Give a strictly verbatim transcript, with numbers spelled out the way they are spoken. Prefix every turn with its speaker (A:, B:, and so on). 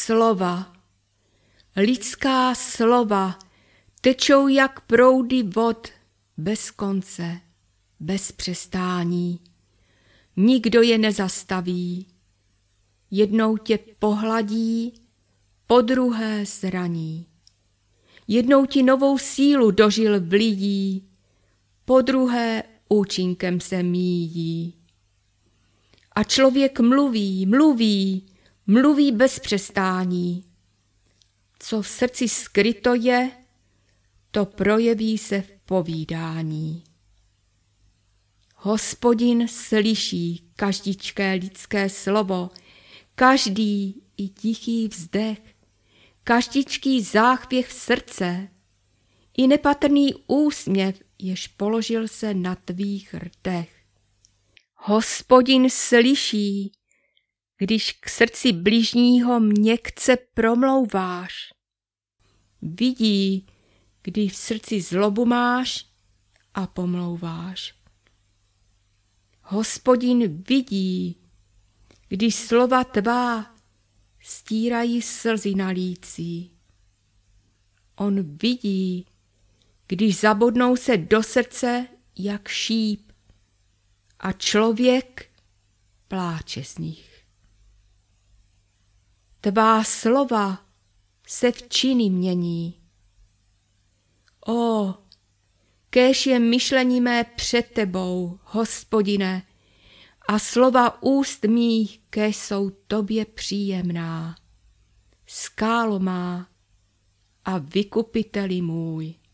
A: slova, lidská slova tečou jak proudy vod bez konce, bez přestání. Nikdo je nezastaví. Jednou tě pohladí, podruhé zraní. Jednou ti novou sílu dožil vlídí, podruhé účinkem se míjí. A člověk mluví, mluví, mluví bez přestání. Co v srdci skryto je, to projeví se v povídání. Hospodin slyší každičké lidské slovo, každý i tichý vzdech, každičký záchvěv srdce, i nepatrný úsměv, jež položil se na tvých rtech. Hospodin slyší, když k srdci bližního měkce promlouváš. Vidí, když v srdci zlobu máš a pomlouváš. Hospodin vidí, když slova tvá stírají slzy na lící. On vidí, když zabodnou se do srdce jak šíp a člověk pláče z nich. Tvá slova se v činy mění. O, kéž je myšlení mé před tebou, Hospodine, a slova úst mých, kéž jsou tobě příjemná. Skálo má a vykupiteli můj.